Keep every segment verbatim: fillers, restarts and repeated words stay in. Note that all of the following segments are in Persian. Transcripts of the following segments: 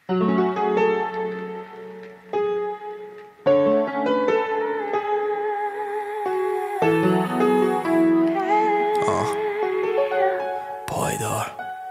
پایدار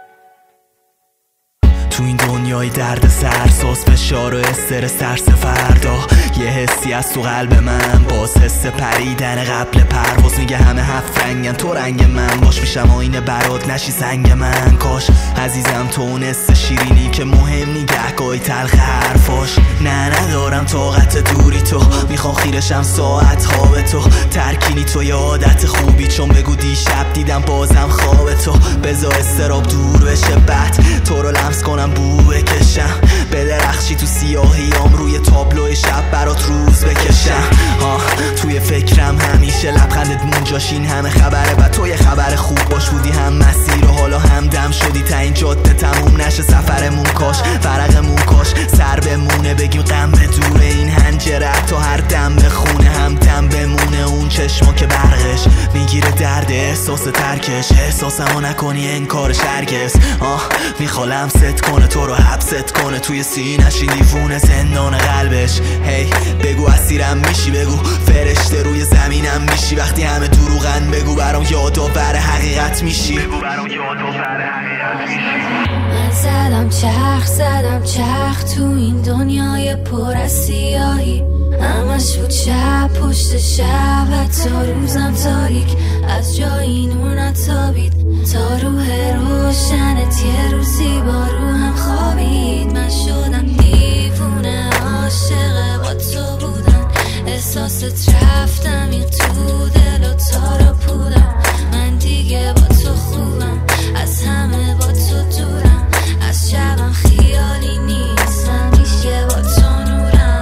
تو این دنیای درد سرساز، فشار و استرس، ترس فردا، یه حسی از تو قلب من، باز حس پریدن قبل پرواز. میگه همه هفت رنگن تو رنگ من باش، میشم آینه برات نشی سنگ من. کاش عزیزم تو اون حس شیرینی که مهم نی گهگاهی تلخ حرفاش. نه ندارم طاقت دوری تو، میخوام خیرشم ساعت ها به تو. ترکینی تو یه عادت خوبی، چون بگو دیشب دیدم بازم خواب تو. بذار استراب دور بشه، بعد تو رو لمس کنم بو بکشم، به درخشی تو سیاهیام، روی تابلو شب برات روز بکشم. آه توی فکرم همیشه لبخندت مونجاش، این همه خبره و تو یه خبر خوب باش. بودی هم مسیر و حالا همدم شدی، تا این جاده تموم نشه سفرمون. کاش فرقمون کاش سر بمونه، بگیم غم به دوره این هنجره، تا هر دم بخونه هم دم بمونه. اون چشما که برقش میگیره درد احساس ترکش، احساسمو نکنی انکارش هرگز. آه میخوام ست کنه تو رو حبست کنه، توی سینه‌ش این دیوونه زندان قلبش. هی hey, بگو اسیرم میشی، بگو فرشته روی زمینم میشی. وقتی همه دروغن بگو برام یادآور حقیقت میشی، بگو برام یادآور حقیقت میشی. من زدم چرخ زدم چرخ تو این دنیای پر از سیاهی، همش بود شب پشت شب، حتی روزم تاریک، از جایی نور نتابید تا روح روشنت یه روزی با روحم خوابید. من شدم دیوونه عاشق با تو بودم، احساست رفت عمیق تو دل و تارا پودم. من دیگه با تو خوبم، از همه با تو دورم، از شبم خیالی نیستم، میشه با تو نورم.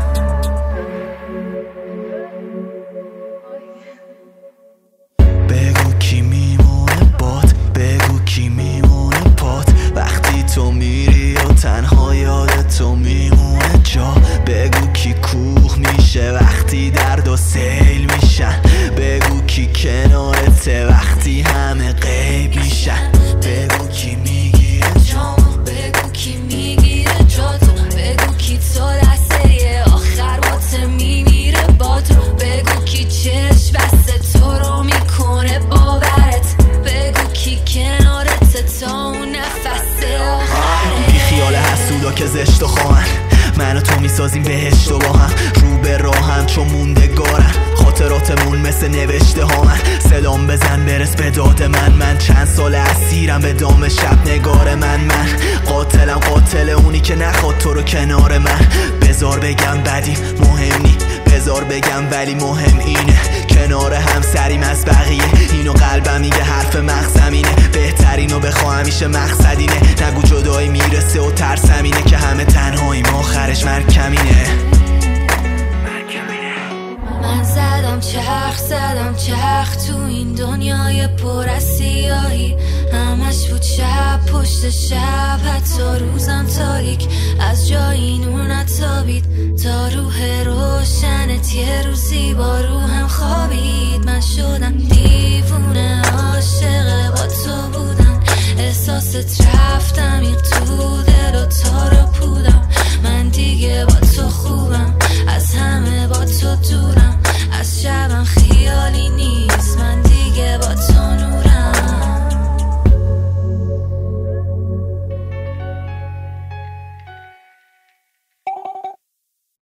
بگو کی میمونه بات، بگو کی میمونه پات، وقتی تو میری و تنها یاد تو میمونه جا. بگو کی کوه میشه وقتی درد و سیل میشن، بگو کی کنارته وقتی همه غیب میشن. بگو کی میگیره جامو، بگو کی میگیره جاتو، بگو کی تو لحظه آخر باته میمیره باد رو، بگو کی چشم بسته تو رو میکنه باورت، بگو کی کنارت تا اون نفس آخرت. بی خیال حسودا که زشت و خواهن، من و تو میسازیم بهشت و با هم، رو به راهم چون موندگارن خاطراتمون مثل نوشته ها. من سلام بزن برس به داد من، من چند سال اسیرم به دام شب نگار من. من قاتلم قاتل اونی که نخواد تو رو کنار من. بذار بگم بدیم مهم نی، بذار بگم ولی مهم اینه کنار هم سریم از بقیه. اینو قلبم میگه حرف مغزمینه، بهترینو بخوا همیشه مقصدینه. نگو جدایی میرسه و ترسمینه که همه تنهاییم آخرش مرگ کمینه. من زدم چرخ زدم چرخ تو این دنیای پر از سیاهی، همش بود شب پشت شب، حتی روزم تاریک، از جایی نور نتابید تا روح روشنت یه روزی با روحم خوابید. من شدم دیوونه عاشق با تو بودم، احساست